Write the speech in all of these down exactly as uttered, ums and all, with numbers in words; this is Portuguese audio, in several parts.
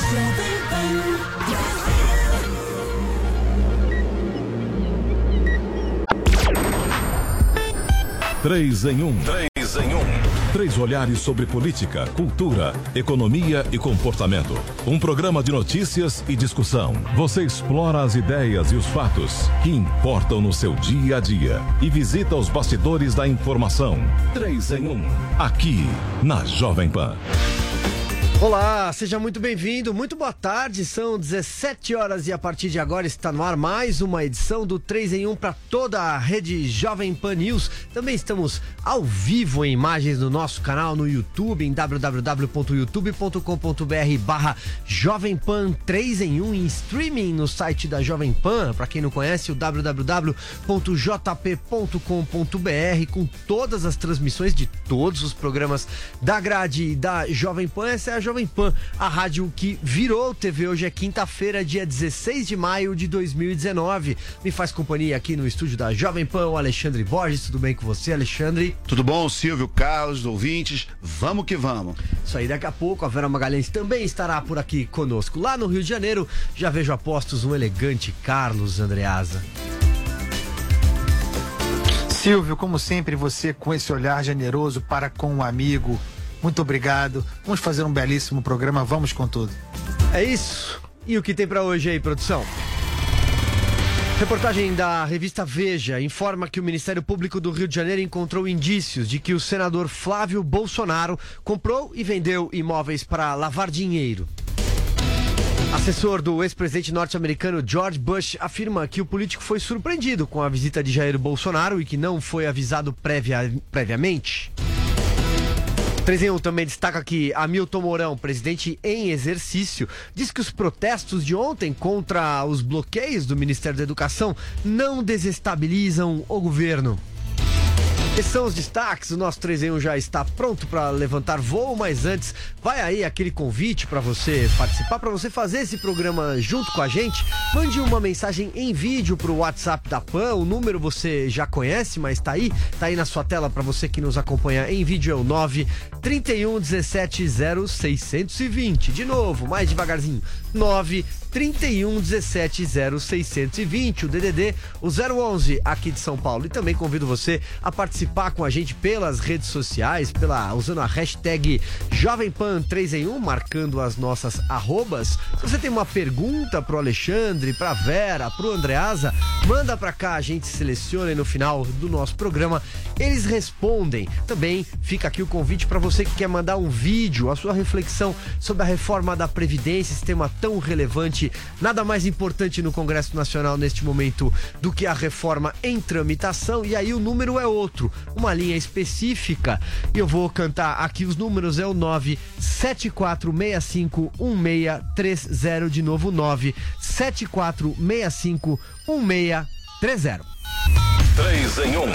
Três em um. Três em um. Três olhares sobre política, cultura, economia e comportamento. Um programa de notícias e discussão. Você explora as ideias e os fatos que importam no seu dia a dia e visita os bastidores da informação. Três em um. Aqui na Jovem Pan. Olá, seja muito bem-vindo, muito boa tarde, são dezessete horas e a partir de agora está no ar mais uma edição do três em um para toda a rede Jovem Pan News. Também estamos ao vivo em imagens no nosso canal no YouTube, em w w w ponto youtube ponto com ponto b r barra Jovem Pan três em um, em streaming no site da Jovem Pan, para quem não conhece, o w w w ponto j p ponto com ponto b r, com todas as transmissões de todos os programas da grade da Jovem Pan. Essa é a Jovem Pan, a rádio que virou T V. Hoje é quinta-feira, dia dezesseis de maio de dois mil e dezenove. Me faz companhia aqui no estúdio da Jovem Pan o Alexandre Borges. Tudo bem com você, Alexandre? Tudo bom, Silvio, Carlos, ouvintes? Vamos que vamos. Isso aí, daqui a pouco a Vera Magalhães também estará por aqui conosco. Lá no Rio de Janeiro, já vejo a postos um elegante Carlos Andreasa. Silvio, como sempre, você com esse olhar generoso para com o amigo. Muito obrigado. Vamos fazer um belíssimo programa. Vamos com tudo. É isso. E o que tem pra hoje aí, produção? Reportagem da revista Veja informa que o Ministério Público do Rio de Janeiro encontrou indícios de que o senador Flávio Bolsonaro comprou e vendeu imóveis para lavar dinheiro. Assessor do ex-presidente norte-americano George Bush afirma que o político foi surpreendido com a visita de Jair Bolsonaro e que não foi avisado prévia, previamente. três em um também destaca que Hamilton Mourão, presidente em exercício, diz que os protestos de ontem contra os bloqueios do Ministério da Educação não desestabilizam o governo. Esses são os destaques. O nosso três em um já está pronto para levantar voo, mas antes vai aí aquele convite para você participar, para você fazer esse programa junto com a gente. Mande uma mensagem em vídeo pro WhatsApp da Pan. O número você já conhece, mas tá aí, tá aí na sua tela para você que nos acompanha em vídeo. É o nove trinta e um dezessete zero seiscentos e vinte. De novo, mais devagarzinho. nove trinta e um dezessete zero seiscentos e vinte, o D D D, o zero onze aqui de São Paulo. E também convido você a participar com a gente pelas redes sociais, pela, usando a hashtag Jovem Pan três em um, marcando as nossas arrobas. Se você tem uma pergunta pro Alexandre, pra Vera, pro Andreasa, manda pra cá, a gente seleciona e no final do nosso programa eles respondem. Também fica aqui o convite para você que quer mandar um vídeo, a sua reflexão sobre a reforma da Previdência, esse tema tão relevante. Nada mais importante no Congresso Nacional neste momento do que a reforma em tramitação, e aí o número é outro, uma linha específica, e eu vou cantar aqui os números. É o nove sete quatro seis cinco um seis três zero, de novo nove sete quatro seis cinco um seis três zero. três em um.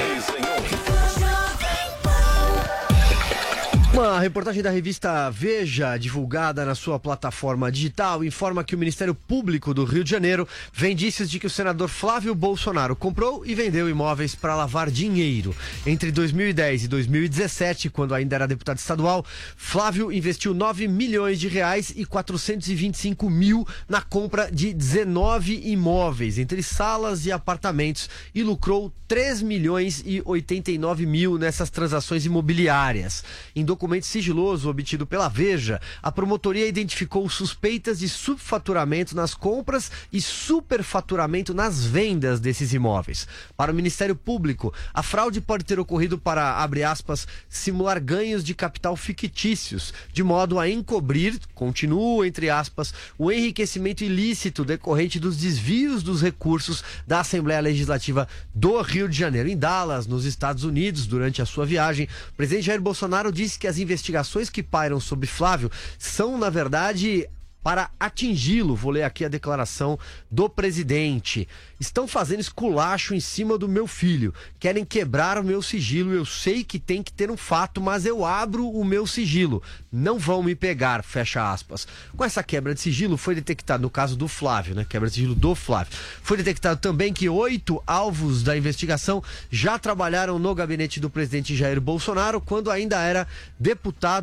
Uma reportagem da revista Veja, divulgada na sua plataforma digital, informa que o Ministério Público do Rio de Janeiro vê indícios de que o senador Flávio Bolsonaro comprou e vendeu imóveis para lavar dinheiro. Entre dois mil e dez e dois mil e dezessete, quando ainda era deputado estadual, Flávio investiu nove milhões de reais e quatrocentos e vinte e cinco mil na compra de dezenove imóveis, entre salas e apartamentos, e lucrou três milhões e oitenta e nove mil nessas transações imobiliárias. Em documento sigiloso obtido pela Veja, a promotoria identificou suspeitas de subfaturamento nas compras e superfaturamento nas vendas desses imóveis. Para o Ministério Público, a fraude pode ter ocorrido para, abre aspas, simular ganhos de capital fictícios, de modo a encobrir, continua entre aspas, o enriquecimento ilícito decorrente dos desvios dos recursos da Assembleia Legislativa do Rio de Janeiro. Em Dallas, nos Estados Unidos, durante a sua viagem, o presidente Jair Bolsonaro disse que as investigações que pairam sobre Flávio são, na verdade, para atingi-lo. Vou ler aqui a declaração do presidente. Estão fazendo esculacho em cima do meu filho. Querem quebrar o meu sigilo. Eu sei que tem que ter um fato, mas eu abro o meu sigilo. Não vão me pegar, fecha aspas. Com essa quebra de sigilo foi detectado, no caso do Flávio, né? Quebra de sigilo do Flávio. Foi detectado também que oito alvos da investigação já trabalharam no gabinete do presidente Jair Bolsonaro quando ainda era deputado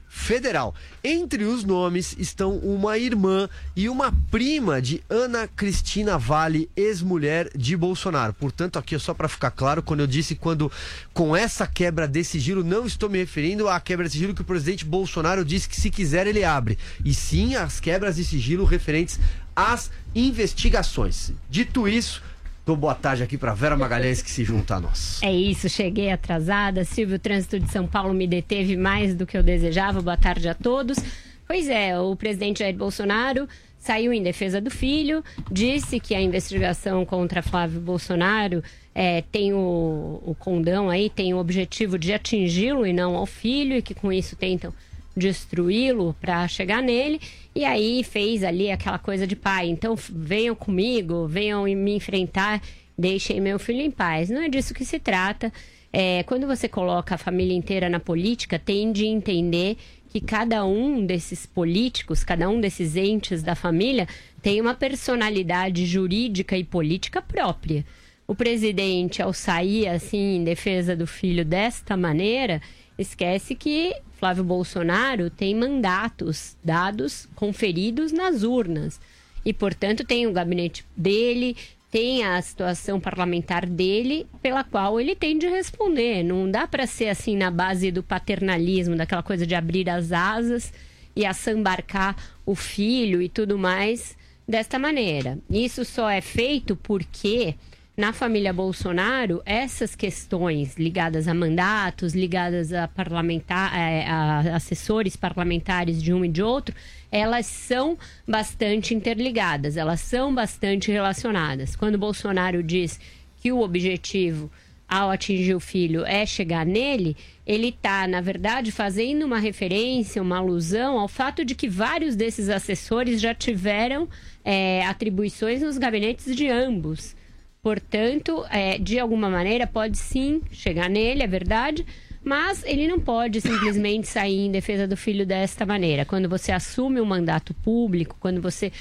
Federal. Entre os nomes estão uma irmã e uma prima de Ana Cristina Vale, ex-mulher de Bolsonaro. Portanto, aqui só para ficar claro, quando eu disse quando com essa quebra de sigilo, não estou me referindo à quebra de sigilo que o presidente Bolsonaro disse que se quiser ele abre, e sim às quebras de sigilo referentes às investigações. Dito isso, dou boa tarde aqui para Vera Magalhães, que se junta a nós. É isso, cheguei atrasada. Silvio, o trânsito de São Paulo me deteve mais do que eu desejava. Boa tarde a todos. Pois é, o presidente Jair Bolsonaro saiu em defesa do filho, disse que a investigação contra Flávio Bolsonaro é, tem o, o condão aí, tem o objetivo de atingi-lo e não ao filho, e que com isso tentam destruí-lo para chegar nele, e aí fez ali aquela coisa de pai, então venham comigo, venham me enfrentar, deixem meu filho em paz. Não é disso que se trata. É, quando você coloca a família inteira na política, tem de entender que cada um desses políticos, cada um desses entes da família tem uma personalidade jurídica e política própria. O presidente, ao sair assim em defesa do filho desta maneira, esquece que Flávio Bolsonaro tem mandatos dados, conferidos nas urnas. E, portanto, tem o gabinete dele, tem a situação parlamentar dele, pela qual ele tem de responder. Não dá para ser assim na base do paternalismo, daquela coisa de abrir as asas e assambarcar o filho e tudo mais desta maneira. Isso só é feito porque na família Bolsonaro, essas questões ligadas a mandatos, ligadas a, parlamentar, a assessores parlamentares de um e de outro, elas são bastante interligadas, elas são bastante relacionadas. Quando Bolsonaro diz que o objetivo ao atingir o filho é chegar nele, ele está, na verdade, fazendo uma referência, uma alusão ao fato de que vários desses assessores já tiveram é, atribuições nos gabinetes de ambos. Portanto, é, de alguma maneira, pode sim chegar nele, é verdade, mas ele não pode simplesmente sair em defesa do filho desta maneira. Quando você assume um mandato público, quando você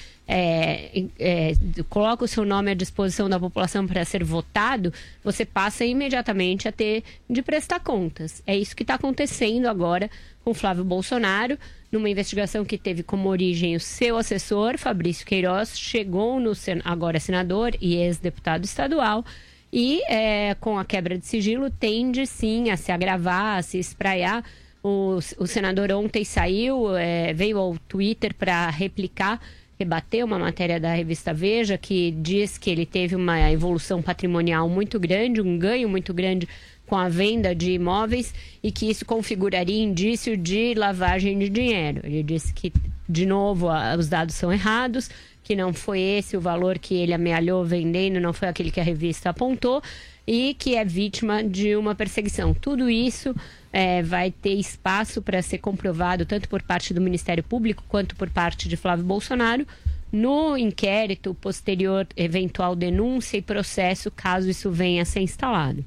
é, é, coloca o seu nome à disposição da população para ser votado, você passa imediatamente a ter de prestar contas. É isso que está acontecendo agora com Flávio Bolsonaro, numa investigação que teve como origem o seu assessor, Fabrício Queiroz, chegou no agora senador e ex-deputado estadual, e é, com a quebra de sigilo tende sim a se agravar, a se espraiar. O, o senador ontem saiu, é, veio ao Twitter para replicar, rebater uma matéria da revista Veja, que diz que ele teve uma evolução patrimonial muito grande, um ganho muito grande com a venda de imóveis, e que isso configuraria indício de lavagem de dinheiro. Ele disse que, de novo, a, os dados são errados, que não foi esse o valor que ele amealhou vendendo, não foi aquele que a revista apontou, e que é vítima de uma perseguição. Tudo isso é, vai ter espaço para ser comprovado, tanto por parte do Ministério Público, quanto por parte de Flávio Bolsonaro, no inquérito posterior, eventual denúncia e processo, caso isso venha a ser instalado.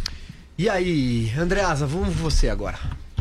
E aí, Andreasa, vamos você agora.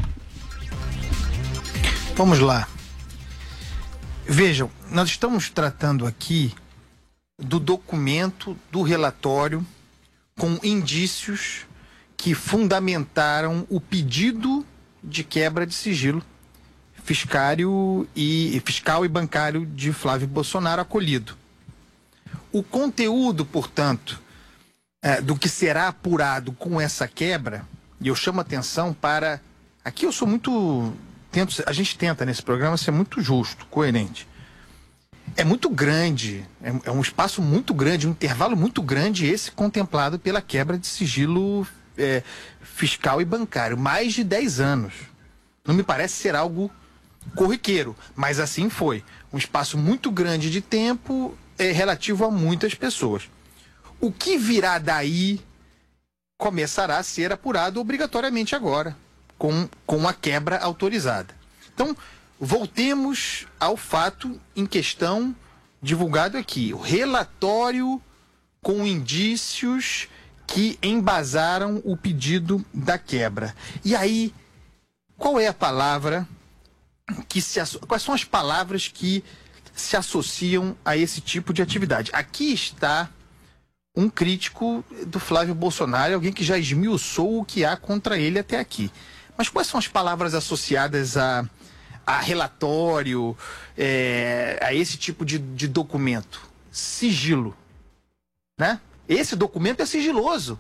Vamos lá. Vejam, nós estamos tratando aqui do documento do relatório com indícios que fundamentaram o pedido de quebra de sigilo fiscal e, fiscal e bancário de Flávio Bolsonaro acolhido. O conteúdo, portanto, É, do que será apurado com essa quebra, e eu chamo atenção para... Aqui eu sou muito... Tento, a gente tenta nesse programa ser muito justo, coerente. É muito grande, é, é um espaço muito grande, um intervalo muito grande esse contemplado pela quebra de sigilo é, fiscal e bancário. Mais de dez anos. Não me parece ser algo corriqueiro, mas assim foi. Um espaço muito grande de tempo é, relativo a muitas pessoas. O que virá daí começará a ser apurado obrigatoriamente agora, com, com a quebra autorizada. Então, voltemos ao fato em questão divulgado aqui. O relatório com indícios que embasaram o pedido da quebra. E aí, qual é a palavra que se... Quais são as palavras que se associam a esse tipo de atividade? Aqui está um crítico do Flávio Bolsonaro, alguém que já esmiuçou o que há contra ele até aqui. Mas quais são as palavras associadas a a relatório, é, a esse tipo de, de documento? Sigilo, né? Esse documento é sigiloso.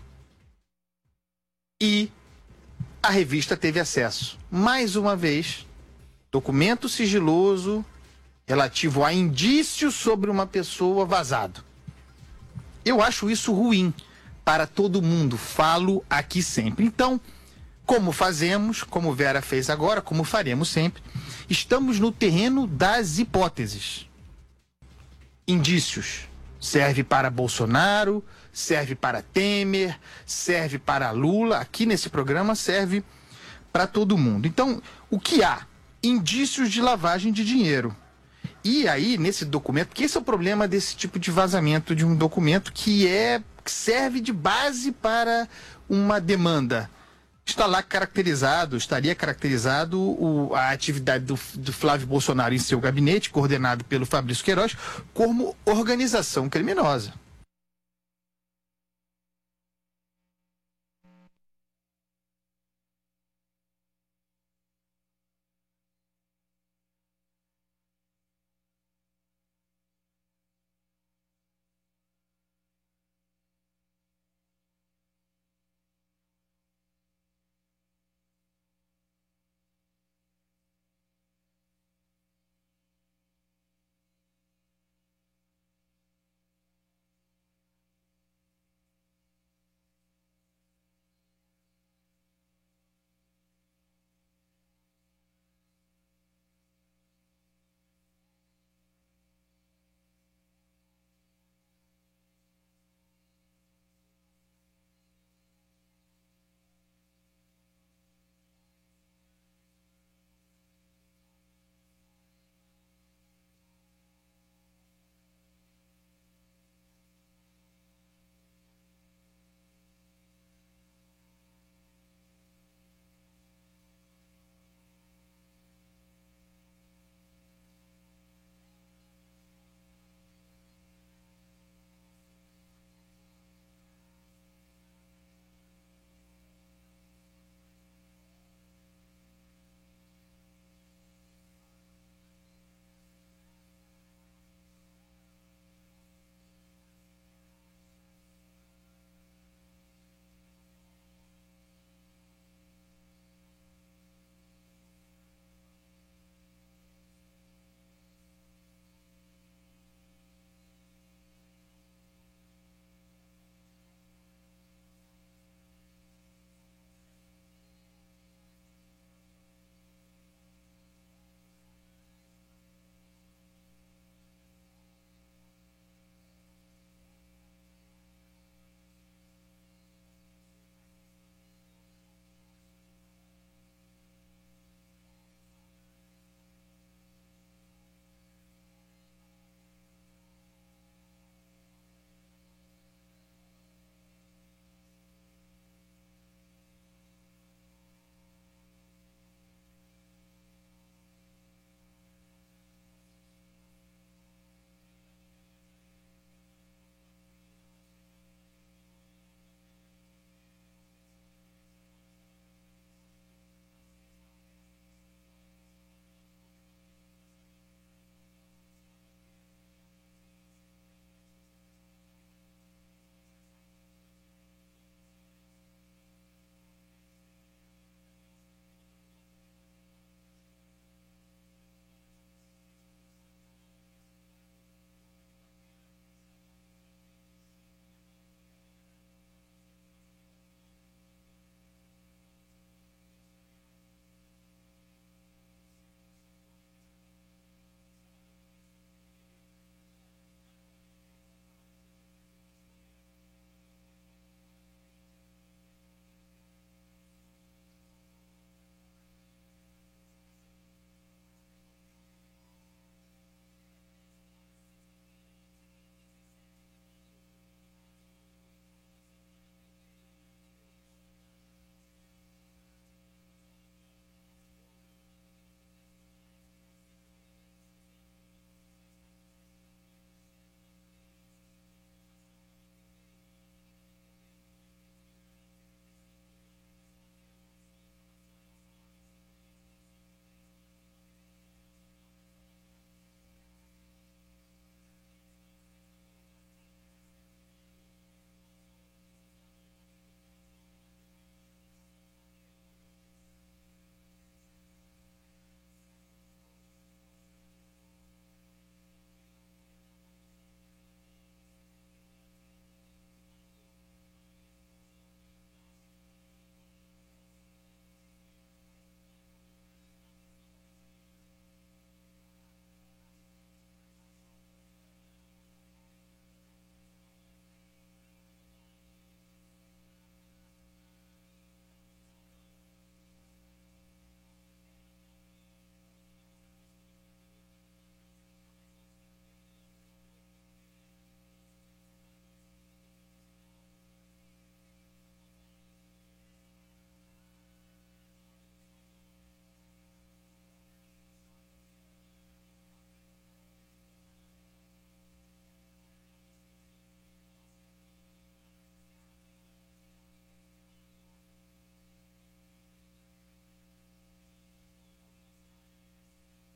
E a revista teve acesso. Mais uma vez, documento sigiloso relativo a indícios sobre uma pessoa vazado. Eu acho isso ruim para todo mundo. Falo aqui sempre. Então, como fazemos, como Vera fez agora, como faremos sempre, estamos no terreno das hipóteses. Indícios. Serve para Bolsonaro, serve para Temer, serve para Lula. Aqui nesse programa serve para todo mundo. Então, o que há? Indícios de lavagem de dinheiro. E aí, nesse documento, que esse é o problema desse tipo de vazamento de um documento que é que serve de base para uma demanda. Está lá caracterizado, estaria caracterizado o, a atividade do, do Flávio Bolsonaro em seu gabinete, coordenado pelo Fabrício Queiroz, como organização criminosa.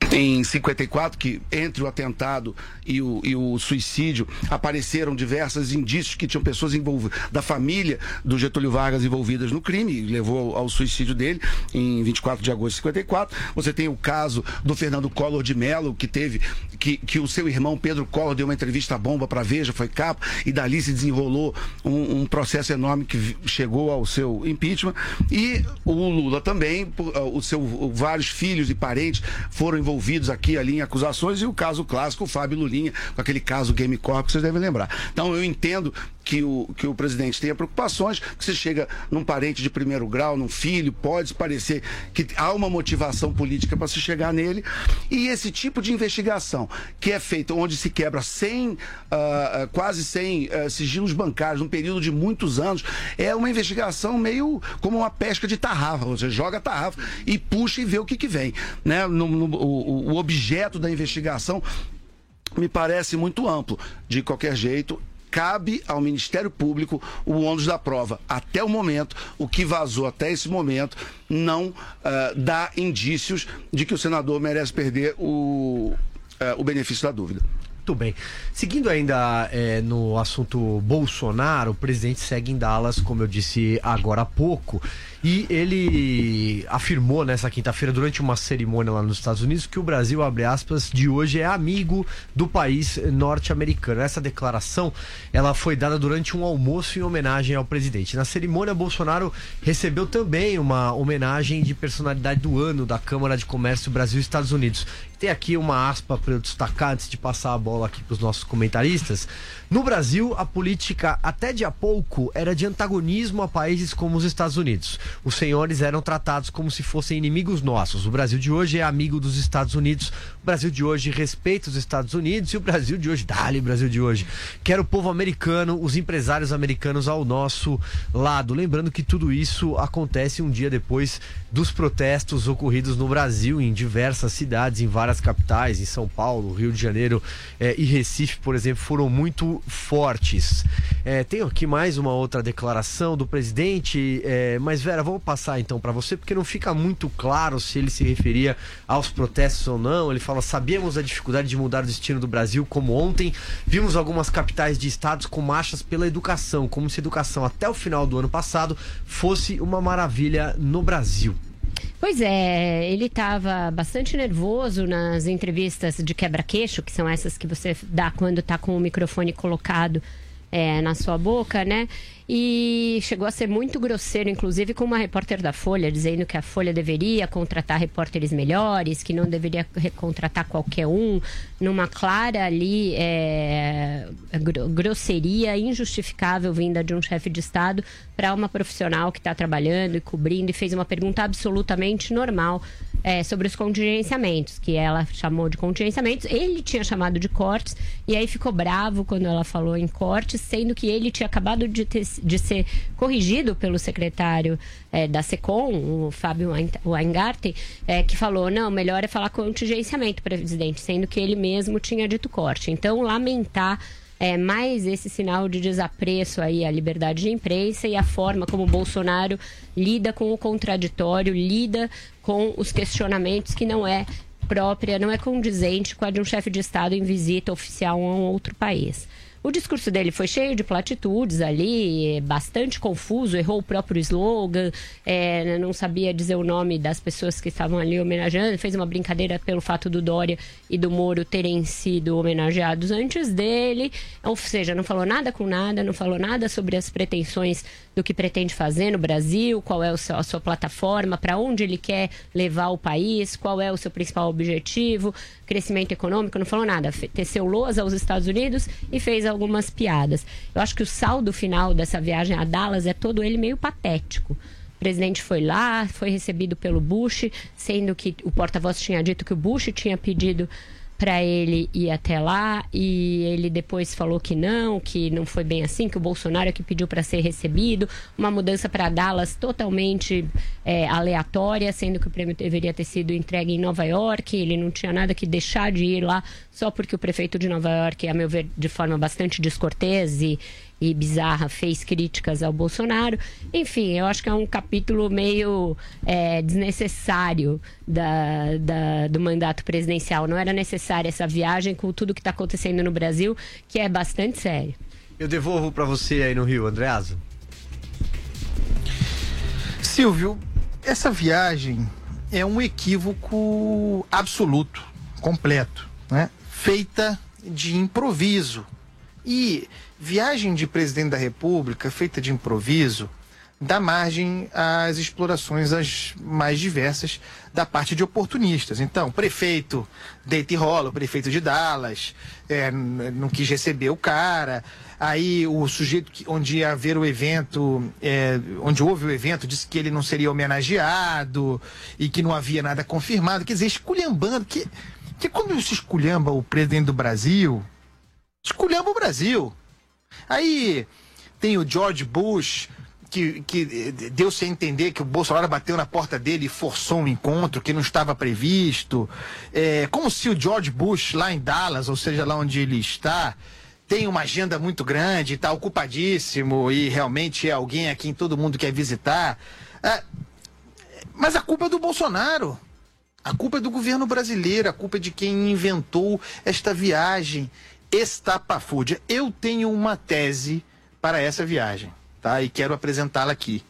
em cinquenta e quatro, que entre o atentado e o, e o suicídio apareceram diversos indícios que tinham pessoas envolvidas, da família do Getúlio Vargas envolvidas no crime, e levou ao, ao suicídio dele em vinte e quatro de agosto de cinquenta e quatro. Você tem o caso do Fernando Collor de Mello, que teve, que, que o seu irmão Pedro Collor deu uma entrevista bomba para a Veja, foi capa, e dali se desenrolou um, um processo enorme que chegou ao seu impeachment. E o Lula também, o seu, vários filhos e parentes foram envolvidos aqui e ali em acusações, e o caso clássico, o Fábio Lulinha, com aquele caso Game Corp, que vocês devem lembrar. Então eu entendo que o, que o presidente tenha preocupações, que você chega num parente de primeiro grau, num filho, pode parecer que há uma motivação política para se chegar nele, e esse tipo de investigação que é feita onde se quebra cem, uh, quase cem uh, sigilos bancários num período de muitos anos, é uma investigação meio como uma pesca de tarrafa. Você joga a tarrafa e puxa e vê o que que vem, né? No, no, o, o objeto da investigação me parece muito amplo. De qualquer jeito, cabe ao Ministério Público o ônus da prova. Até o momento, o que vazou até esse momento não uh, dá indícios de que o senador merece perder o, uh, o benefício da dúvida. Muito bem. Seguindo ainda é, no assunto Bolsonaro, o presidente segue em Dallas, como eu disse agora há pouco, e ele afirmou nessa quinta-feira, durante uma cerimônia lá nos Estados Unidos, que o Brasil, abre aspas, de hoje é amigo do país norte-americano. Essa declaração, ela foi dada durante um almoço em homenagem ao presidente. Na cerimônia, Bolsonaro recebeu também uma homenagem de personalidade do ano da Câmara de Comércio Brasil-Estados Unidos. Tem aqui uma aspa para eu destacar antes de passar a bola aqui para os nossos comentaristas. No Brasil, a política até de há pouco era de antagonismo a países como os Estados Unidos. Os senhores eram tratados como se fossem inimigos nossos. O Brasil de hoje é amigo dos Estados Unidos. O Brasil de hoje respeita os Estados Unidos, e o Brasil de hoje, dale Brasil de hoje, quer o povo americano, os empresários americanos ao nosso lado. Lembrando que tudo isso acontece um dia depois dos protestos ocorridos no Brasil, em diversas cidades, em várias capitais, em São Paulo, Rio de Janeiro eh, e Recife, por exemplo, foram muito fortes. Eh, tenho aqui mais uma outra declaração do presidente, eh, mas Vera, vamos passar então para você, porque não fica muito claro se ele se referia aos protestos ou não. Ele fala: sabíamos a dificuldade de mudar o destino do Brasil, como ontem vimos algumas capitais de estados com marchas pela educação, como se a educação até o final do ano passado fosse uma maravilha no Brasil. Pois é, ele estava bastante nervoso nas entrevistas de quebra-queixo, que são essas que você dá quando está com o microfone colocado é, na sua boca, né? E chegou a ser muito grosseiro, inclusive com uma repórter da Folha, dizendo que a Folha deveria contratar repórteres melhores, que não deveria contratar qualquer um, numa clara ali é, grosseria injustificável vinda de um chefe de Estado para uma profissional que está trabalhando e cobrindo, e fez uma pergunta absolutamente normal é, sobre os contingenciamentos, que ela chamou de contingenciamentos, ele tinha chamado de cortes, e aí ficou bravo quando ela falou em cortes, sendo que ele tinha acabado de ter de ser corrigido pelo secretário é, da SECOM, o Fábio Weingarten, é, que falou, não, melhor é falar contingenciamento, presidente, sendo que ele mesmo tinha dito corte. Então, lamentar é, mais esse sinal de desapreço aí à liberdade de imprensa e a forma como o Bolsonaro lida com o contraditório, lida com os questionamentos, que não é própria, não é condizente com a de um chefe de Estado em visita oficial a um outro país. O discurso dele foi cheio de platitudes ali, bastante confuso, errou o próprio slogan, é, não sabia dizer o nome das pessoas que estavam ali homenageando, fez uma brincadeira pelo fato do Dória e do Moro terem sido homenageados antes dele, ou seja, não falou nada com nada, não falou nada sobre as pretensões do que pretende fazer no Brasil, qual é o seu, a sua plataforma, para onde ele quer levar o país, qual é o seu principal objetivo, crescimento econômico, não falou nada, teceu lousa aos Estados Unidos e fez algumas piadas. Eu acho que o saldo final dessa viagem a Dallas é todo ele meio patético. O presidente foi lá, foi recebido pelo Bush, sendo que o porta-voz tinha dito que o Bush tinha pedido para ele ir até lá, e ele depois falou que não, que não foi bem assim, que o Bolsonaro é que pediu para ser recebido, uma mudança para Dallas totalmente é, aleatória, sendo que o prêmio deveria ter sido entregue em Nova York, ele não tinha nada que deixar de ir lá, só porque o prefeito de Nova York, a meu ver, de forma bastante descortês e, e bizarra, fez críticas ao Bolsonaro. Enfim, eu acho que é um capítulo meio é, desnecessário da, da, do mandato presidencial. Não era necessária essa viagem com tudo que está acontecendo no Brasil, que é bastante sério. Eu devolvo para você aí no Rio, Andreasa. Silvio, essa viagem é um equívoco absoluto, completo, né? Feita de improviso. E viagem de presidente da República feita de improviso dá margem às explorações as mais diversas da parte de oportunistas. Então, prefeito deita e rola, o prefeito de Dallas é, não quis receber o cara, aí o sujeito que, onde ia haver o evento, é, onde houve o evento, disse que ele não seria homenageado e que não havia nada confirmado, quer dizer, esculhambando, que, que quando se esculhamba o presidente do Brasil, esculhamba o Brasil. Aí tem o George Bush, que, que deu-se a entender que o Bolsonaro bateu na porta dele e forçou um encontro que não estava previsto. É, como se o George Bush, lá em Dallas, ou seja, lá onde ele está, tem uma agenda muito grande, está ocupadíssimo e realmente é alguém a quem todo mundo quer visitar. É, mas a culpa é do Bolsonaro. A culpa é do governo brasileiro, a culpa é de quem inventou esta viagem estapafúrdia. Eu tenho uma tese para essa viagem, tá? E quero apresentá-la aqui.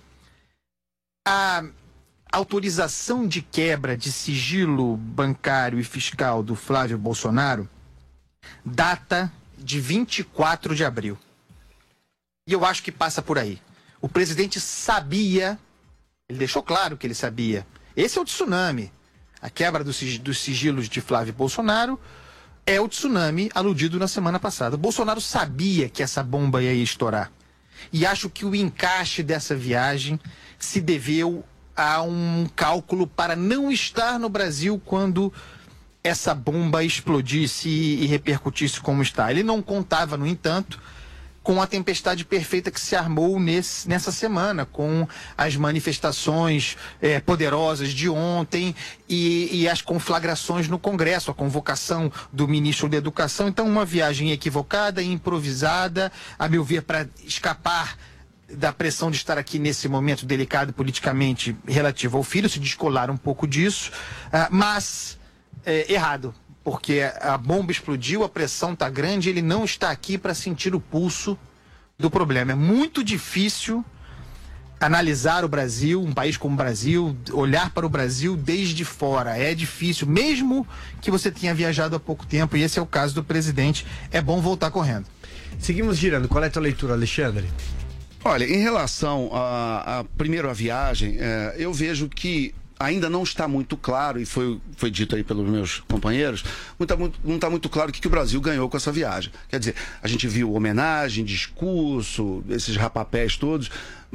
A autorização de quebra de sigilo bancário e fiscal do Flávio Bolsonaro data de vinte e quatro de abril. E eu acho que passa por aí. O presidente sabia, ele deixou claro que ele sabia. Esse é o tsunami. A quebra dos sigilos de Flávio Bolsonaro é o tsunami aludido na semana passada. O Bolsonaro sabia que essa bomba ia estourar. E acho que o encaixe dessa viagem se deveu a um cálculo para não estar no Brasil quando essa bomba explodisse e repercutisse como está. Ele não contava, no entanto, com a tempestade perfeita que se armou nesse, nessa semana, com as manifestações é, poderosas de ontem e, e as conflagrações no Congresso, a convocação do ministro da Educação. Então, uma viagem equivocada, improvisada, a meu ver, para escapar da pressão de estar aqui nesse momento delicado politicamente relativo ao filho, se descolar um pouco disso, uh, mas é, errado. Porque a bomba explodiu, a pressão está grande, ele não está aqui para sentir o pulso do problema. É muito difícil analisar o Brasil, um país como o Brasil, olhar para o Brasil desde fora. É difícil, mesmo que você tenha viajado há pouco tempo, e esse é o caso do presidente, é bom voltar correndo. Seguimos girando. Qual é a tua leitura, Alexandre? Olha, em relação a, a primeiro a viagem, é, eu vejo que ainda não está muito claro, e foi, foi dito aí pelos meus companheiros, muito, muito, não está muito claro o que, que o Brasil ganhou com essa viagem. Quer dizer, a gente viu homenagem, discurso, esses rapapés todos, uh,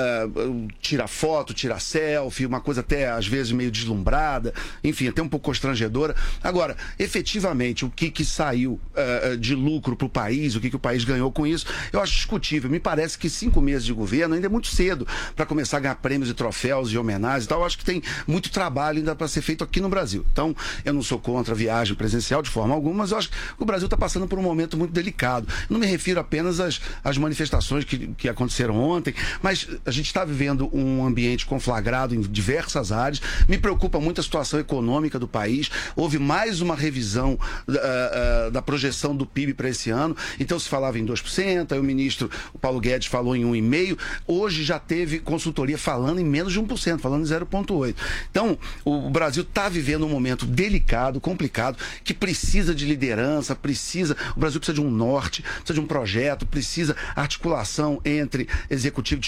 uh, tira foto, tira selfie, uma coisa até às vezes meio deslumbrada, enfim, até um pouco constrangedora. Agora, efetivamente, o que, que saiu uh, de lucro para o país, o que, que o país ganhou com isso, eu acho discutível. Me parece que cinco meses de governo ainda é muito cedo para começar a ganhar prêmios e troféus e homenagens e tal. Eu acho que tem muito trabalho ainda para ser feito aqui no Brasil. Então, eu não sou contra a viagem presencial de forma alguma, mas eu acho que o Brasil está passando por um momento muito delicado. Eu não me refiro apenas às, às manifestações que, que aconteceram ontem, mas a gente está vivendo um ambiente conflagrado em diversas áreas. Me preocupa muito a situação econômica do país. Houve mais uma revisão uh, uh, da projeção do P I B para esse ano. Então, se falava em dois por cento, aí o ministro o Paulo Guedes falou em um vírgula cinco por cento. Hoje já teve consultoria falando em menos de um por cento, falando em zero vírgula oito por cento. Então, o Brasil está vivendo um momento delicado, complicado, que precisa de liderança, precisa, o Brasil precisa de um norte, precisa de um projeto, precisa articulação entre executivo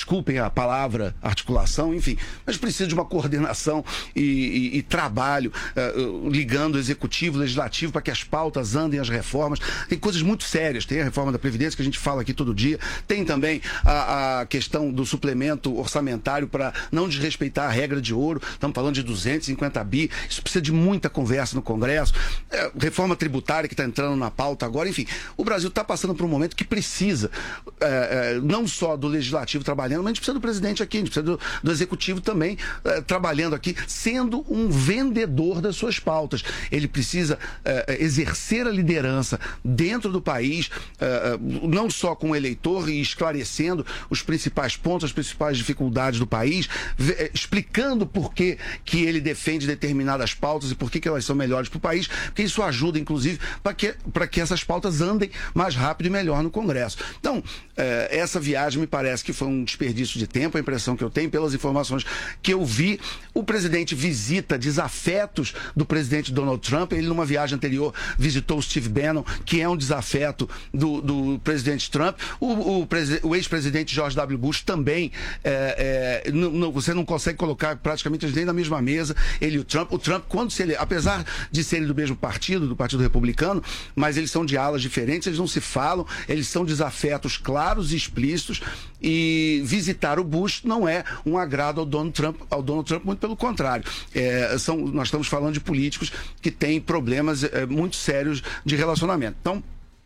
desculpem a palavra articulação, enfim, mas precisa de uma coordenação e, e, e trabalho uh, ligando o executivo, o legislativo para que as pautas andem, as reformas. Tem coisas muito sérias, tem a reforma da Previdência que a gente fala aqui todo dia, tem também a, a questão do suplemento orçamentário para não desrespeitar a regra de ouro, estamos falando de duzentos e cinquenta bi, isso precisa de muita conversa no Congresso, é, reforma tributária que está entrando na pauta agora, enfim, o Brasil está passando por um momento que precisa é, é, não só do legislativo trabalhando, mas a gente precisa do presidente aqui, a gente precisa do, do executivo também é, trabalhando aqui, sendo um vendedor das suas pautas. Ele precisa é, exercer a liderança dentro do país, é, não só com o eleitor e esclarecendo os principais pontos, as principais dificuldades do país, explicando por que, que ele defende determinadas pautas e por que, que elas são melhores para o país, porque isso ajuda, inclusive, para que, para que essas pautas andem mais rápido e melhor no Congresso. Então, eh, essa viagem me parece que foi um desperdício de tempo, a impressão que eu tenho, pelas informações que eu vi. O presidente visita desafetos do presidente Donald Trump. Ele, numa viagem anterior, visitou o Steve Bannon, que é um desafeto do, do presidente Trump. O, o, o ex-presidente George W. Bush também, é, é, não, não, você não consegue colocar praticamente nem na mesma mesa, ele e o Trump. O Trump, quando se ele, apesar de serem do mesmo partido, do Partido Republicano, mas eles são de alas diferentes, eles não se falam, eles são desafetos claros e explícitos, e visitar o Bush não é um agrado ao Donald Trump, ao Donald Trump, muito pelo contrário. É, são, nós estamos falando de políticos que têm problemas é, muito sérios de relacionamento. Então,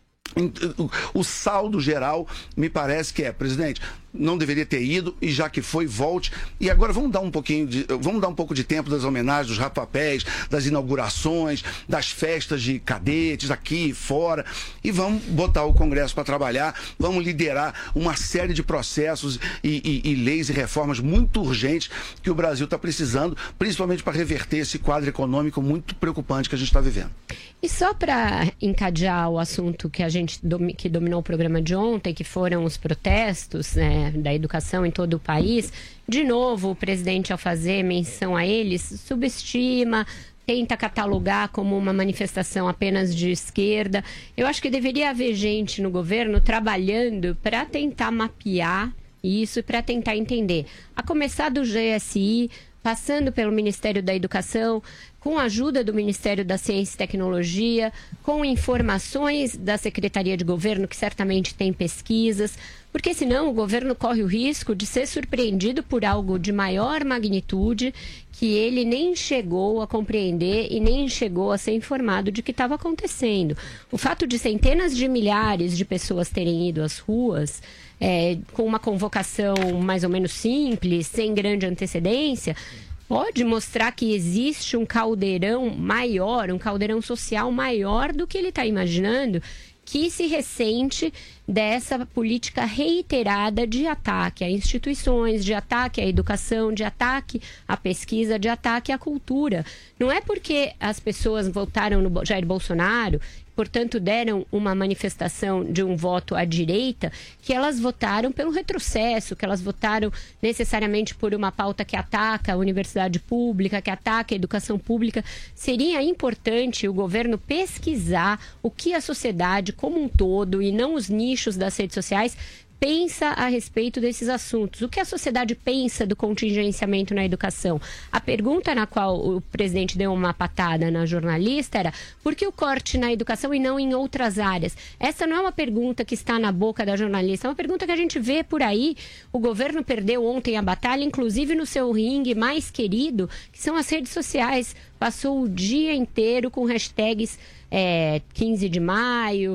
o saldo geral me parece que é, presidente, não deveria ter ido, e já que foi, volte. E agora vamos dar um pouquinho de, vamos dar um pouco de tempo das homenagens, dos rapapéis, das inaugurações, das festas de cadetes aqui e fora, e vamos botar o Congresso para trabalhar, vamos liderar uma série de processos e, e, e leis e reformas muito urgentes que o Brasil está precisando, principalmente para reverter esse quadro econômico muito preocupante que a gente está vivendo. E só para encadear o assunto que a gente que dominou o programa de ontem, que foram os protestos, né, da educação em todo o país, de novo o presidente, ao fazer menção a eles, subestima, tenta catalogar como uma manifestação apenas de esquerda. Eu acho que deveria haver gente no governo trabalhando para tentar mapear isso e para tentar entender. A começar do G S I, passando pelo Ministério da Educação, com a ajuda do Ministério da Ciência e Tecnologia, com informações da Secretaria de Governo, que certamente tem pesquisas, porque senão o governo corre o risco de ser surpreendido por algo de maior magnitude que ele nem chegou a compreender e nem chegou a ser informado de que estava acontecendo. O fato de centenas de milhares de pessoas terem ido às ruas, é, com uma convocação mais ou menos simples, sem grande antecedência, pode mostrar que existe um caldeirão maior, um caldeirão social maior do que ele está imaginando, que se ressente dessa política reiterada de ataque a instituições, de ataque à educação, de ataque à pesquisa, de ataque à cultura. Não é porque as pessoas votaram no Jair Bolsonaro, portanto deram uma manifestação de um voto à direita, que elas votaram pelo retrocesso, que elas votaram necessariamente por uma pauta que ataca a universidade pública, que ataca a educação pública. Seria importante o governo pesquisar o que a sociedade como um todo, e não os nichos das redes sociais, pensa a respeito desses assuntos. O que a sociedade pensa do contingenciamento na educação? A pergunta na qual o presidente deu uma patada na jornalista era: por que o corte na educação e não em outras áreas? Essa não é uma pergunta que está na boca da jornalista, é uma pergunta que a gente vê por aí. O governo perdeu ontem a batalha, inclusive no seu ringue mais querido, que são as redes sociais. Passou o dia inteiro com hashtags é, quinze de maio,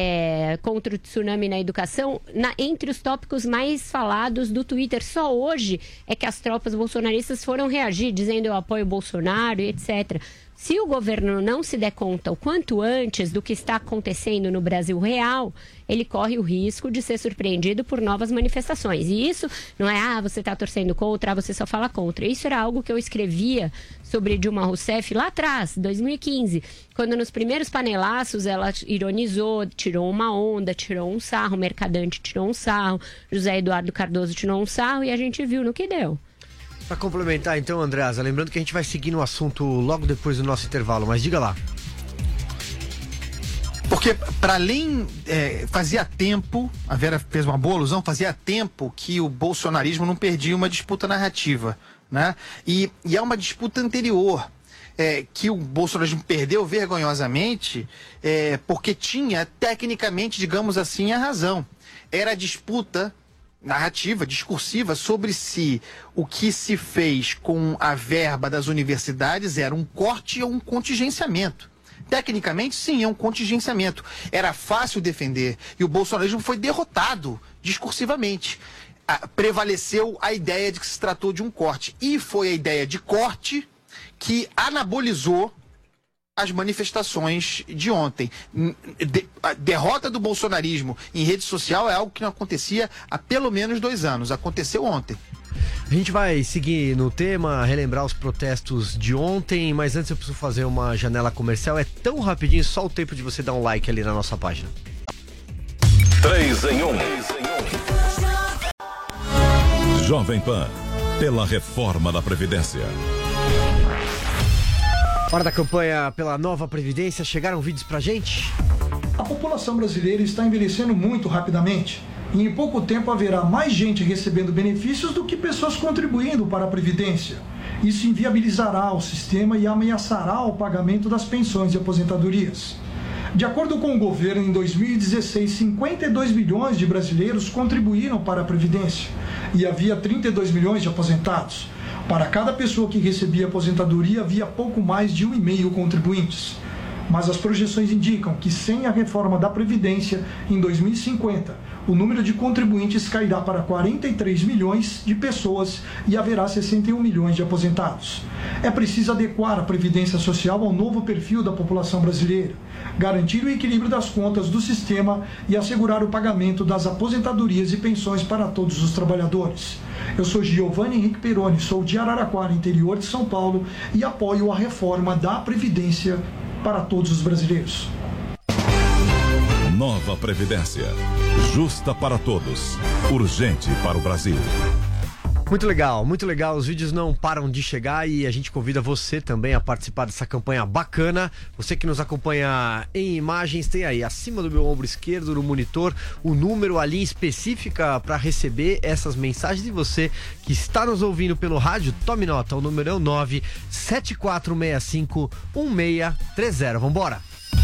é, contra o tsunami na educação, na, entre os tópicos mais falados do Twitter. Só hoje é que as tropas bolsonaristas foram reagir, dizendo eu apoio o Bolsonaro e etcétera. Se o governo não se der conta o quanto antes do que está acontecendo no Brasil real, ele corre o risco de ser surpreendido por novas manifestações. E isso não é, ah, você está torcendo contra, ah, você só fala contra. Isso era algo que eu escrevia sobre Dilma Rousseff lá atrás, dois mil e quinze, quando nos primeiros panelaços ela ironizou, tirou uma onda, tirou um sarro, Mercadante tirou um sarro, José Eduardo Cardoso tirou um sarro, e a gente viu no que deu. Para complementar então, Andreasa, lembrando que a gente vai seguir no assunto logo depois do nosso intervalo, mas diga lá. Porque Porque, para além, é, fazia tempo, a Vera fez uma boa alusão, fazia tempo que o bolsonarismo não perdia uma disputa narrativa, né? E, e é uma disputa anterior, é, que o bolsonarismo perdeu vergonhosamente, é, porque tinha, tecnicamente, digamos assim, a razão. Era a disputa narrativa, discursiva, sobre se o que se fez com a verba das universidades era um corte ou um contingenciamento. Tecnicamente, sim, é um contingenciamento. Era fácil defender e o bolsonarismo foi derrotado discursivamente. Ah, prevaleceu a ideia de que se tratou de um corte. E foi a ideia de corte que anabolizou as manifestações de ontem. De, a derrota do bolsonarismo em rede social é algo que não acontecia há pelo menos dois anos. Aconteceu ontem. A gente vai seguir no tema, relembrar os protestos de ontem, mas antes eu preciso fazer uma janela comercial. É tão rapidinho, só o tempo de você dar um like ali na nossa página. três em um. Jovem Pan, pela reforma da Previdência. Hora da campanha pela nova Previdência. Chegaram vídeos pra gente? A população brasileira está envelhecendo muito rapidamente. E em pouco tempo haverá mais gente recebendo benefícios do que pessoas contribuindo para a Previdência. Isso inviabilizará o sistema e ameaçará o pagamento das pensões e aposentadorias. De acordo com o governo, em dois mil e dezesseis, cinquenta e dois milhões de brasileiros contribuíram para a Previdência e havia trinta e dois milhões de aposentados. Para cada pessoa que recebia aposentadoria, havia pouco mais de um e meio contribuintes. Mas as projeções indicam que sem a reforma da Previdência, em dois mil e cinquenta, o número de contribuintes cairá para quarenta e três milhões de pessoas e haverá sessenta e um milhões de aposentados. É preciso adequar a Previdência Social ao novo perfil da população brasileira, garantir o equilíbrio das contas do sistema e assegurar o pagamento das aposentadorias e pensões para todos os trabalhadores. Eu sou Giovanni Henrique Peroni, sou de Araraquara, interior de São Paulo, e apoio a reforma da Previdência para todos os brasileiros. Nova Previdência. Justa para todos. Urgente para o Brasil. Muito legal, muito legal. Os vídeos não param de chegar e a gente convida você também a participar dessa campanha bacana. Você que nos acompanha em imagens, tem aí acima do meu ombro esquerdo no monitor o número, a linha específica para receber essas mensagens. E você que está nos ouvindo pelo rádio, tome nota, o número é o nove sete quatro seis cinco um seis três zero. Vambora!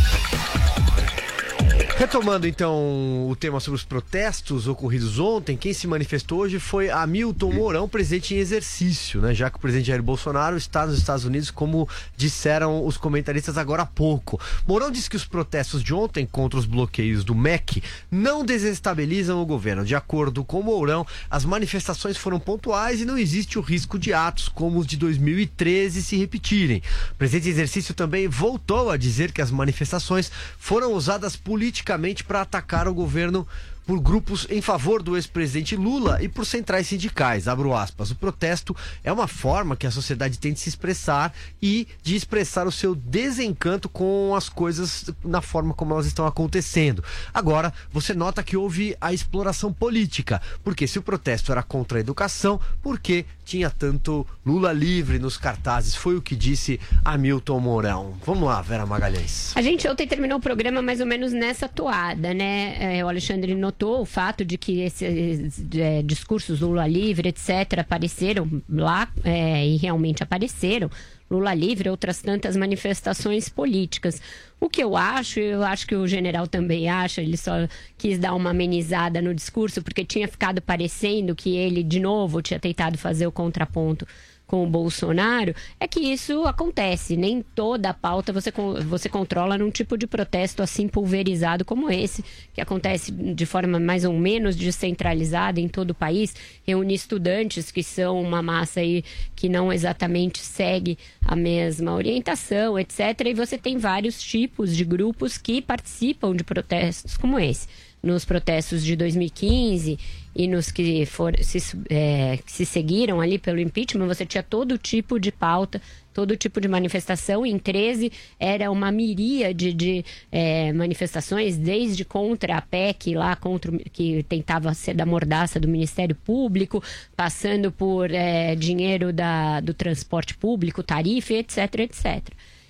Retomando então o tema sobre os protestos ocorridos ontem, quem se manifestou hoje foi Hamilton Mourão, presidente em exercício, né? Já que o presidente Jair Bolsonaro está nos Estados Unidos, como disseram os comentaristas agora há pouco. Mourão disse que os protestos de ontem contra os bloqueios do M E C não desestabilizam o governo. De acordo com Mourão, as manifestações foram pontuais e não existe o risco de atos como os de dois mil e treze se repetirem. O presidente em exercício também voltou a dizer que as manifestações foram usadas politicamente para atacar o governo por grupos em favor do ex-presidente Lula e por centrais sindicais, abro aspas. O protesto é uma forma que a sociedade tem de se expressar e de expressar o seu desencanto com as coisas na forma como elas estão acontecendo. Agora, você nota que houve a exploração política, porque se o protesto era contra a educação, por que tinha tanto Lula livre nos cartazes? Foi o que disse Hamilton Mourão. Vamos lá, Vera Magalhães. A gente ontem terminou o programa mais ou menos nessa toada, né? É, o Alexandre notou o fato de que esses é, discursos Lula livre, etcétera, apareceram lá é, e realmente apareceram. Lula livre, outras tantas manifestações políticas. O que eu acho, eu acho que o general também acha, ele só quis dar uma amenizada no discurso, porque tinha ficado parecendo que ele, de novo, tinha tentado fazer o contraponto com o Bolsonaro, é que isso acontece. Nem toda a pauta você, você controla num tipo de protesto assim pulverizado como esse, que acontece de forma mais ou menos descentralizada em todo o país, reúne estudantes que são uma massa aí que não exatamente segue a mesma orientação, etcétera. E você tem vários tipos de grupos que participam de protestos como esse. Nos protestos de dois mil e quinze e nos que, for, se, é, que se seguiram ali pelo impeachment, você tinha todo tipo de pauta, todo tipo de manifestação. Em treze era uma miríade de é, manifestações, desde contra a P E C, lá contra, que tentava ser da mordaça do Ministério Público, passando por é, dinheiro da, do transporte público, tarifa, etc, etcétera.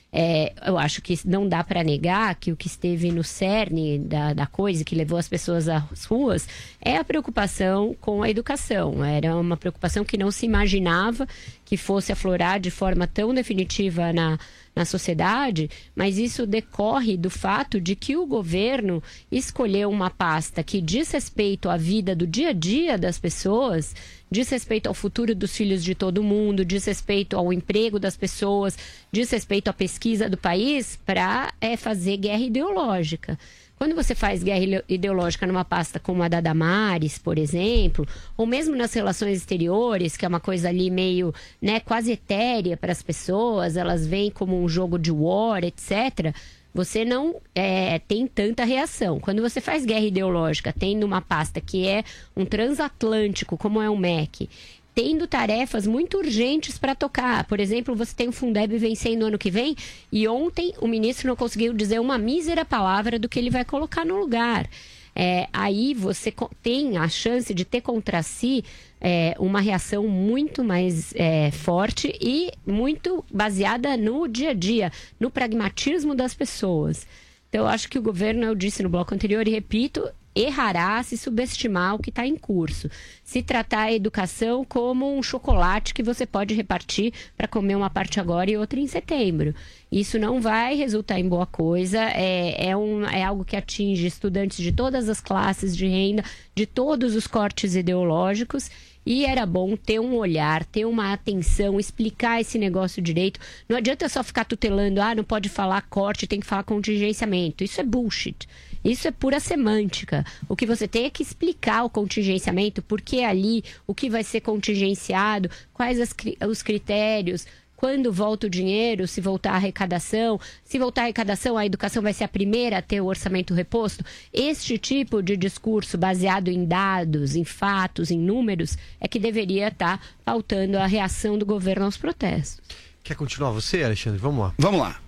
É, eu acho que não dá para negar que o que esteve no cerne da, da coisa, que levou as pessoas às ruas, é a preocupação com a educação. Era uma preocupação que não se imaginava que fosse aflorar de forma tão definitiva na, na sociedade, mas isso decorre do fato de que o governo escolheu uma pasta que diz respeito à vida do dia a dia das pessoas, diz respeito ao futuro dos filhos de todo mundo, diz respeito ao emprego das pessoas, diz respeito à pesquisa do país, para é, fazer guerra ideológica. Quando você faz guerra ideológica numa pasta como a da Damares, por exemplo, ou mesmo nas relações exteriores, que é uma coisa ali meio, né, quase etérea para as pessoas, elas veem como um jogo de war, etcétera, você não é, tem tanta reação. Quando você faz guerra ideológica, tendo uma pasta que é um transatlântico, como é o M E C, tendo tarefas muito urgentes para tocar. Por exemplo, você tem o Fundeb vencendo ano que vem e ontem o ministro não conseguiu dizer uma mísera palavra do que ele vai colocar no lugar. É, aí você tem a chance de ter contra si é, uma reação muito mais é, forte e muito baseada no dia a dia, no pragmatismo das pessoas. Então, eu acho que o governo, eu disse no bloco anterior e repito, errará se subestimar o que está em curso. Se tratar a educação como um chocolate que você pode repartir para comer uma parte agora e outra em setembro. Isso não vai resultar em boa coisa, é, é, um, é algo que atinge estudantes de todas as classes de renda, de todos os cortes ideológicos, e era bom ter um olhar, ter uma atenção, explicar esse negócio direito. Não adianta só ficar tutelando, ah, não pode falar corte, tem que falar contingenciamento. Isso é bullshit. Isso é pura semântica. O que você tem é que explicar o contingenciamento, por que ali, o que vai ser contingenciado, quais as, os critérios, quando volta o dinheiro, se voltar a arrecadação, se voltar a arrecadação, a educação vai ser a primeira a ter o orçamento reposto. Este tipo de discurso baseado em dados, em fatos, em números, é que deveria estar pautando a reação do governo aos protestos. Quer continuar você, Alexandre? Vamos lá. Vamos lá.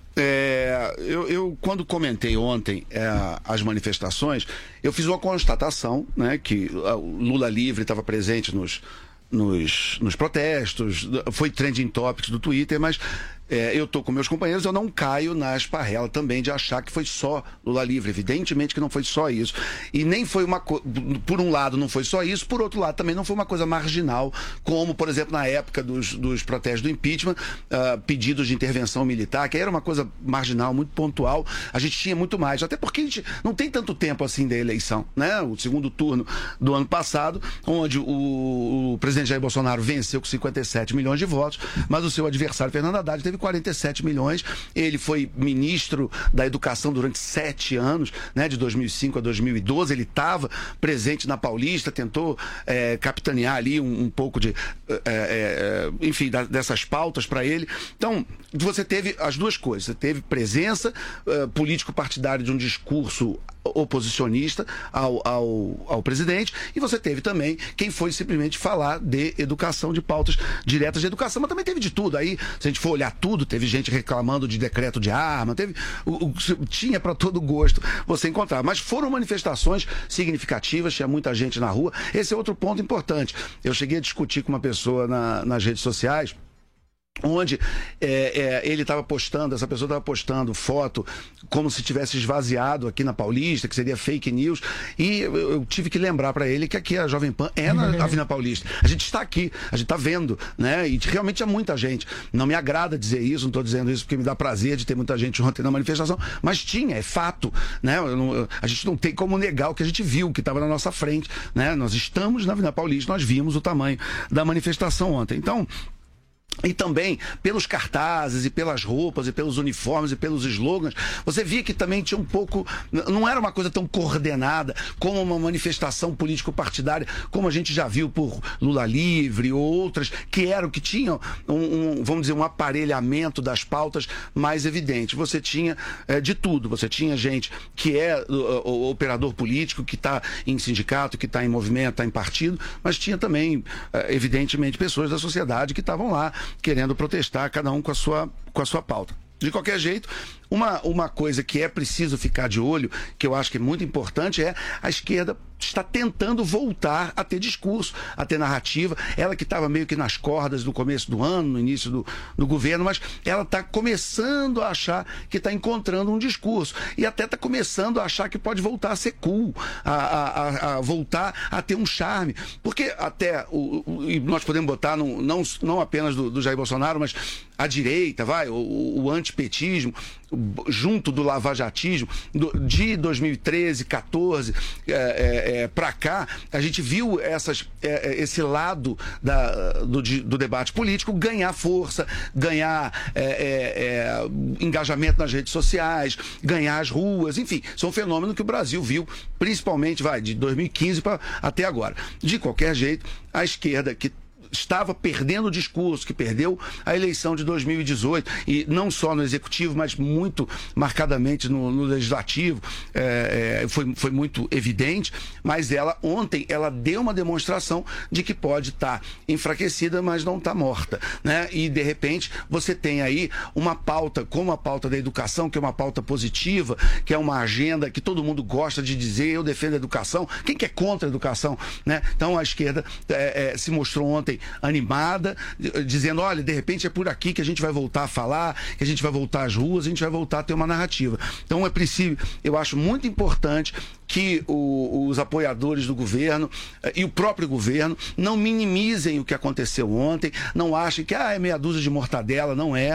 É, eu, eu, quando comentei ontem é, as manifestações, eu fiz uma constatação, né, que o Lula livre estava presente nos, nos, nos protestos, foi trending topics do Twitter, mas é, eu estou com meus companheiros, eu não caio na esparrela também de achar que foi só Lula livre. Evidentemente que não foi só isso. E nem foi uma coisa, por um lado não foi só isso, por outro lado também não foi uma coisa marginal, como, por exemplo, na época dos, dos protestos do impeachment, uh, pedidos de intervenção militar, que era uma coisa marginal, muito pontual. A gente tinha muito mais, até porque a gente não tem tanto tempo assim da eleição, né? O segundo turno do ano passado, onde o, o presidente Jair Bolsonaro venceu com cinquenta e sete milhões de votos, mas o seu adversário, Fernando Haddad, teve quarenta e sete milhões. Ele foi ministro da Educação durante sete anos, né, de dois mil e cinco a dois mil e doze. Ele estava presente na Paulista, tentou é, capitanear ali um, um pouco de, é, é, enfim, da, dessas pautas para ele. Então, você teve as duas coisas. Você teve presença é, político-partidária de um discurso oposicionista ao, ao, ao presidente, e você teve também quem foi simplesmente falar de educação, de pautas diretas de educação, mas também teve de tudo. Aí, se a gente for olhar tudo, teve gente reclamando de decreto de arma, teve o, o, tinha para todo gosto você encontrar, mas foram manifestações significativas, tinha muita gente na rua. Esse é outro ponto importante. Eu cheguei a discutir com uma pessoa na, nas redes sociais, onde é, é, ele estava postando, essa pessoa estava postando foto como se tivesse esvaziado aqui na Paulista, que seria fake news, e eu, eu tive que lembrar para ele que aqui a Jovem Pan é na Avenida Paulista. A gente está aqui, a gente está vendo, né? E realmente é muita gente. Não me agrada dizer isso, não estou dizendo isso porque me dá prazer de ter muita gente ontem na manifestação, mas tinha, é fato, né? Eu não, a gente não tem como negar o que a gente viu, o que estava na nossa frente, né? Nós estamos na Avenida Paulista, nós vimos o tamanho da manifestação ontem. Então, e também pelos cartazes e pelas roupas e pelos uniformes e pelos slogans, você via que também tinha um pouco, não era uma coisa tão coordenada como uma manifestação político-partidária, como a gente já viu por Lula livre ou outras, que eram, que tinham um, um, vamos dizer, um aparelhamento das pautas mais evidente. Você tinha é, de tudo, você tinha gente que é o, o operador político, que está em sindicato, que está em movimento, está em partido, mas tinha também, é, evidentemente, pessoas da sociedade que estavam lá querendo protestar, cada um com a sua, com a sua pauta. De qualquer jeito, Uma, uma coisa que é preciso ficar de olho, que eu acho que é muito importante, é a esquerda está tentando voltar a ter discurso, a ter narrativa. Ela que estava meio que nas cordas no começo do ano, no início do, do governo, mas ela está começando a achar que está encontrando um discurso. E até está começando a achar que pode voltar a ser cool, a, a, a voltar a ter um charme. Porque até, o, o, e nós podemos botar, no, não, não apenas do, do Jair Bolsonaro, mas a direita, vai, o, o antipetismo, junto do lavajatismo, do, de dois mil e treze, quatorze, é, é, é, para cá, a gente viu essas, é, esse lado da, do, do debate político ganhar força, ganhar é, é, é, engajamento nas redes sociais, ganhar as ruas, enfim, são um fenômeno que o Brasil viu, principalmente, vai, de dois mil e quinze pra, até agora. De qualquer jeito, a esquerda que estava perdendo o discurso, que perdeu a eleição de dois mil e dezoito, e não só no executivo, mas muito marcadamente no, no legislativo, é, é, foi, foi muito evidente, mas ela ontem ela deu uma demonstração de que pode estar tá enfraquecida, mas não está morta, né? E de repente você tem aí uma pauta, como a pauta da educação, que é uma pauta positiva, que é uma agenda que todo mundo gosta de dizer, eu defendo a educação, quem que é contra a educação, né? Então a esquerda é, é, se mostrou ontem animada, dizendo, olha, de repente é por aqui que a gente vai voltar a falar, que a gente vai voltar às ruas, a gente vai voltar a ter uma narrativa. Então é preciso, eu acho muito importante que o, os apoiadores do governo eh, e o próprio governo não minimizem o que aconteceu ontem, não achem que ah, é meia dúzia de mortadela, não é.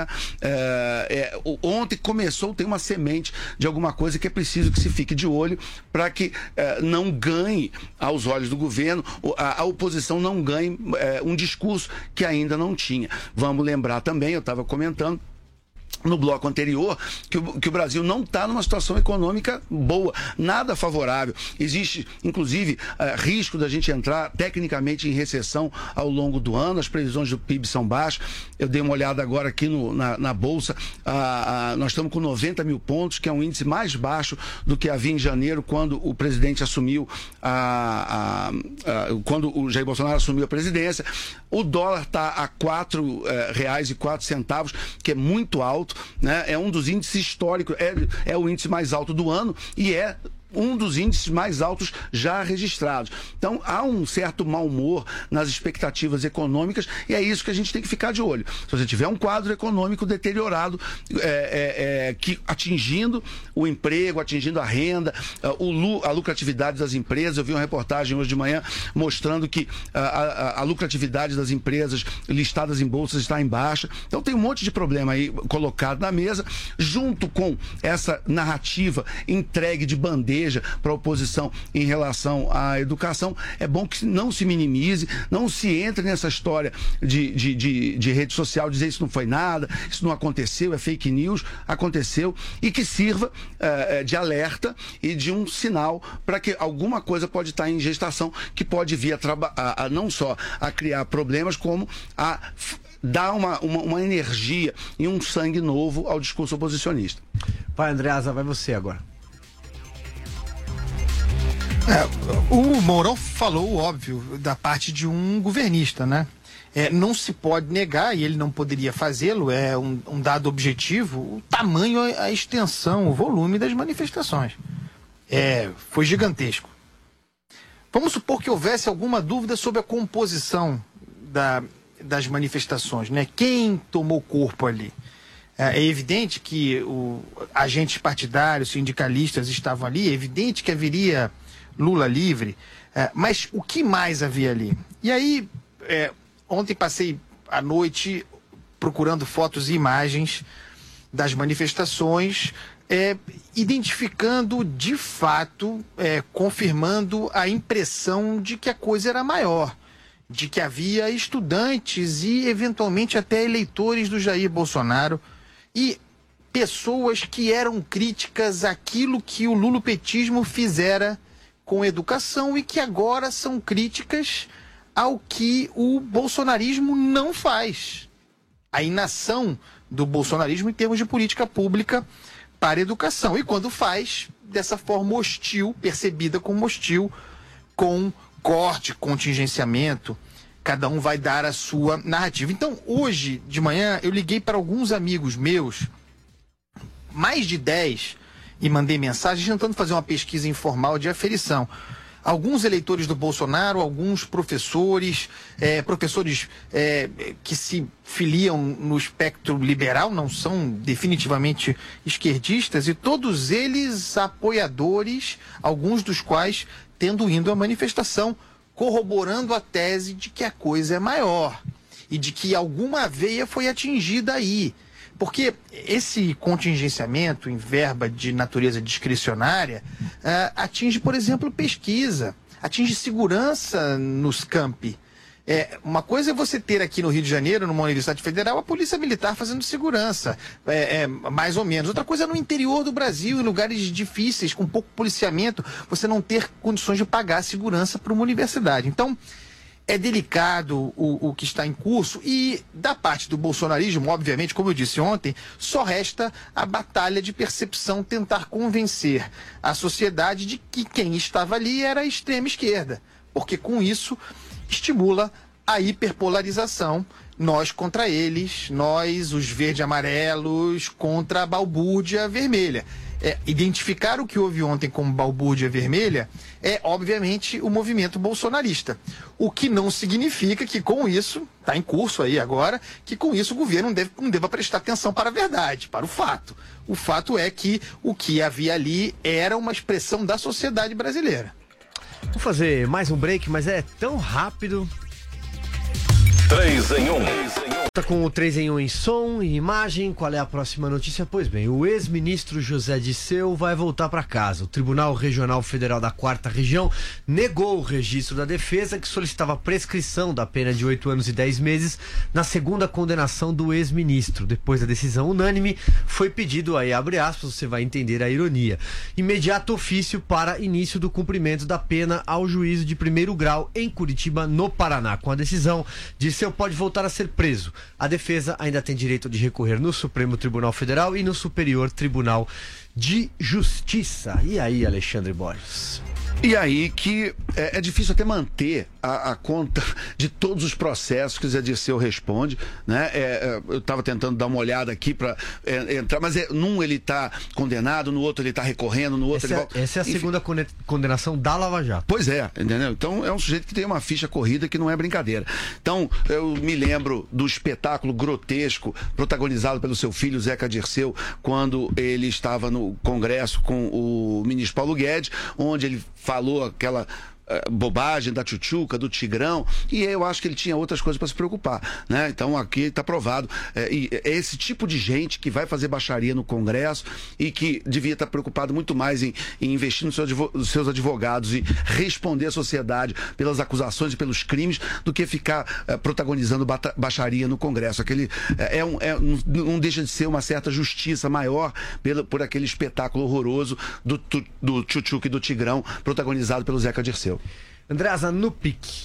é, é ontem começou, tem uma semente de alguma coisa que é preciso que se fique de olho para que eh, não ganhe aos olhos do governo, a, a oposição não ganhe eh, um discurso que ainda não tinha. Vamos lembrar também, eu estava comentando no bloco anterior, que o, que o Brasil não está numa situação econômica boa, nada favorável. Existe, inclusive, uh, risco da gente entrar tecnicamente em recessão ao longo do ano, as previsões do P I B são baixas. Eu dei uma olhada agora aqui no, na, na Bolsa, uh, uh, nós estamos com noventa mil pontos, que é um índice mais baixo do que havia em janeiro, quando o presidente assumiu, a, a, a, quando o Jair Bolsonaro assumiu a presidência. O dólar está a quatro reais e quatro centavos, que é muito alto, né? É um dos índices históricos, é, é o índice mais alto do ano e é um dos índices mais altos já registrados. Então, há um certo mau humor nas expectativas econômicas e é isso que a gente tem que ficar de olho. Se você tiver um quadro econômico deteriorado, é, é, é, que atingindo o emprego, atingindo a renda, o, a lucratividade das empresas, eu vi uma reportagem hoje de manhã mostrando que a, a, a lucratividade das empresas listadas em bolsas está em baixa. Então, tem um monte de problema aí colocado na mesa, junto com essa narrativa entregue de bandeira para a oposição em relação à educação. É bom que não se minimize, não se entre nessa história de, de, de, de rede social, dizer isso não foi nada, isso não aconteceu, é fake news, aconteceu, e que sirva uh, de alerta e de um sinal para que alguma coisa pode estar em gestação, que pode vir a, a, a não só a criar problemas, como a dar uma, uma, uma energia e um sangue novo ao discurso oposicionista. Vai, Andreasa, vai você agora. É, o Mourão falou o óbvio da parte de um governista, né? É, não se pode negar, e ele não poderia fazê-lo, é um, um dado objetivo, o tamanho, a extensão, o volume das manifestações. É, foi gigantesco. Vamos supor que houvesse alguma dúvida sobre a composição da, das manifestações, né? Quem tomou corpo ali? É evidente que o, agentes partidários, sindicalistas estavam ali, é evidente que haveria Lula livre, é, mas o que mais havia ali? E aí, é, ontem passei a noite procurando fotos e imagens das manifestações, é, identificando de fato, é, confirmando a impressão de que a coisa era maior, de que havia estudantes e eventualmente até eleitores do Jair Bolsonaro e pessoas que eram críticas àquilo que o lulopetismo fizera com educação e que agora são críticas ao que o bolsonarismo não faz. A inação do bolsonarismo em termos de política pública para a educação. E quando faz, dessa forma hostil, percebida como hostil, com corte, contingenciamento, cada um vai dar a sua narrativa. Então, hoje de manhã, eu liguei para alguns amigos meus, mais de dez e mandei mensagem tentando fazer uma pesquisa informal de aferição. Alguns eleitores do Bolsonaro, alguns professores, é, professores é, que se filiam no espectro liberal, não são definitivamente esquerdistas, e todos eles apoiadores, alguns dos quais tendo ido à manifestação, corroborando a tese de que a coisa é maior e de que alguma veia foi atingida aí. Porque esse contingenciamento em verba de natureza discricionária uh, atinge, por exemplo, pesquisa, atinge segurança nos campi. É, uma coisa é você ter aqui no Rio de Janeiro, numa Universidade Federal, a Polícia Militar fazendo segurança, é, é, mais ou menos. Outra coisa é no interior do Brasil, em lugares difíceis, com pouco policiamento, você não ter condições de pagar a segurança para uma universidade. Então, é delicado o, o que está em curso e, da parte do bolsonarismo, obviamente, como eu disse ontem, só resta a batalha de percepção, tentar convencer a sociedade de que quem estava ali era a extrema esquerda, porque com isso estimula a hiperpolarização, nós contra eles, nós, os verde-amarelos, contra a balbúrdia vermelha. É, identificar o que houve ontem como balbúrdia vermelha é, obviamente, o movimento bolsonarista. O que não significa que com isso, está em curso aí agora, que com isso o governo não, deve, não deva prestar atenção para a verdade, para o fato. O fato é que o que havia ali era uma expressão da sociedade brasileira. Vou fazer mais um break, mas é tão rápido. três em um. Tá com o três em um em som e imagem. Qual é a próxima notícia? Pois bem, o ex-ministro José Dirceu vai voltar para casa. O Tribunal Regional Federal da Quarta Região negou o registro da defesa, que solicitava prescrição da pena de oito anos e dez meses na segunda condenação do ex-ministro. Depois da decisão unânime, foi pedido, aí abre aspas, você vai entender a ironia, imediato ofício para início do cumprimento da pena ao juízo de primeiro grau em Curitiba, no Paraná. Com a decisão, Dirceu pode voltar a ser preso. A defesa ainda tem direito de recorrer no Supremo Tribunal Federal e no Superior Tribunal de Justiça. E aí, Alexandre Borges? E aí que é, é difícil até manter a, a conta de todos os processos que o Zé Dirceu responde, né? É, é, eu estava tentando dar uma olhada aqui para é, entrar, mas é, num ele está condenado, no outro ele está recorrendo, no outro essa ele é, volta. Essa é a Enfim. segunda condenação da Lava Jato. Pois é, entendeu? Então é um sujeito que tem uma ficha corrida que não é brincadeira. Então eu me lembro do espetáculo grotesco protagonizado pelo seu filho Zeca Dirceu quando ele estava no Congresso com o ministro Paulo Guedes, onde ele falou aquela uh, bobagem da tchutchuca, do Tigrão, e eu acho que ele tinha outras coisas para se preocupar, né? Então aqui está provado. É, e é esse tipo de gente que vai fazer baixaria no Congresso e que devia estar preocupado muito mais em, em investir nos seus, nos seus advogados e responder à sociedade pelas acusações e pelos crimes do que ficar uh, protagonizando bata, baixaria no Congresso. Aquele, uh, é um, é, não, não deixa de ser uma certa justiça maior pelo, por aquele espetáculo horroroso do, do, do tchutchuca e do Tigrão protagonizado pelo Zeca Dirceu. Andreasa, no pique.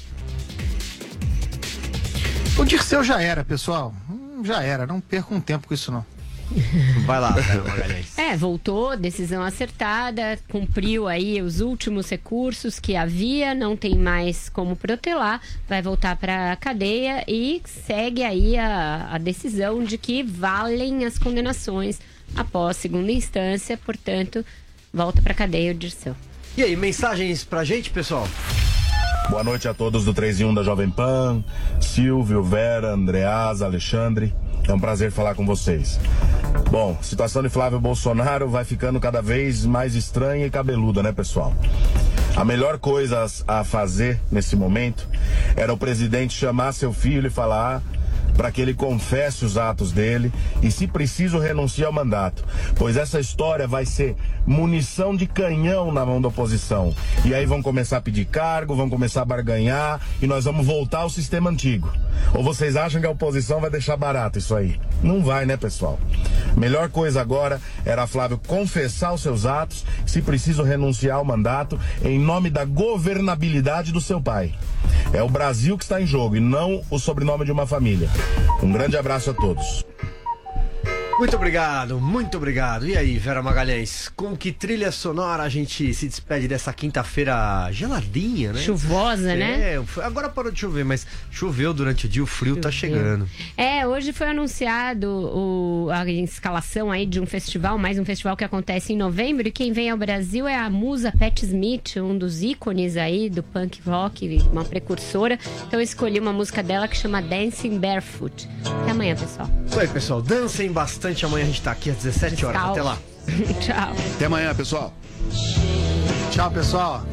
O Dirceu já era, pessoal. Hum, já era, não percam tempo com isso não. Vai lá, Magalhães. É, voltou, decisão acertada, cumpriu aí os últimos recursos que havia, não tem mais como protelar, vai voltar para a cadeia e segue aí a, a decisão de que valem as condenações após segunda instância, portanto, volta para a cadeia o Dirceu. E aí, mensagens pra gente, pessoal? Boa noite a todos do três em um da Jovem Pan, Silvio, Vera, Andreasa, Alexandre. É um prazer falar com vocês. Bom, a situação de Flávio Bolsonaro vai ficando cada vez mais estranha e cabeluda, né, pessoal? A melhor coisa a fazer nesse momento era o presidente chamar seu filho e falar para que ele confesse os atos dele e, se preciso, renuncie ao mandato, pois essa história vai ser munição de canhão na mão da oposição. E aí vão começar a pedir cargo, vão começar a barganhar e nós vamos voltar ao sistema antigo. Ou vocês acham que a oposição vai deixar barato isso aí? Não vai, né, pessoal? Melhor coisa agora era Flávio confessar os seus atos, se preciso, renunciar ao mandato em nome da governabilidade do seu pai. É o Brasil que está em jogo e não o sobrenome de uma família. Um grande abraço a todos. Muito obrigado, muito obrigado. E aí, Vera Magalhães, com que trilha sonora a gente se despede dessa quinta-feira geladinha, né? Chuvosa, é, né? Agora parou de chover, mas choveu durante o dia, o frio choveu. Tá chegando. É, hoje foi anunciado o, a escalação aí de um festival, mais um festival que acontece em novembro, e quem vem ao Brasil é a musa Patti Smith, um dos ícones aí do punk rock, uma precursora. Então eu escolhi uma música dela que chama Dancing Barefoot. Até amanhã, pessoal. Isso aí, pessoal. Dancem bastante. Amanhã a gente tá aqui às dezessete horas. Até lá. Tchau. Até amanhã, pessoal. Tchau, pessoal.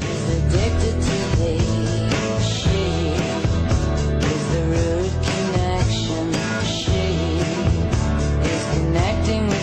Connecting